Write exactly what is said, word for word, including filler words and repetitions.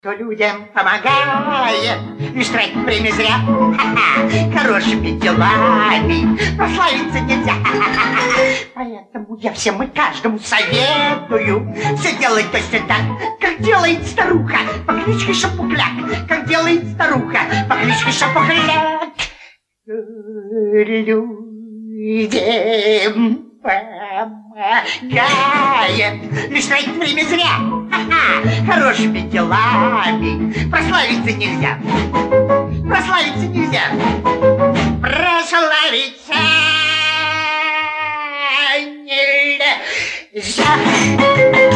Кто людям помогает, лишь тратит время зря. Ха-ха, хорошими делами прославиться нельзя. Поэтому я всем и каждому советую все делать точно так, как делает старуха по кличке Шапокляк. Как делает старуха по кличке Шапокляк. Людям помогает, лишь тратит время зря. Ха-ха, хорошими делами прославиться нельзя. Прославиться нельзя. Прославиться нельзя.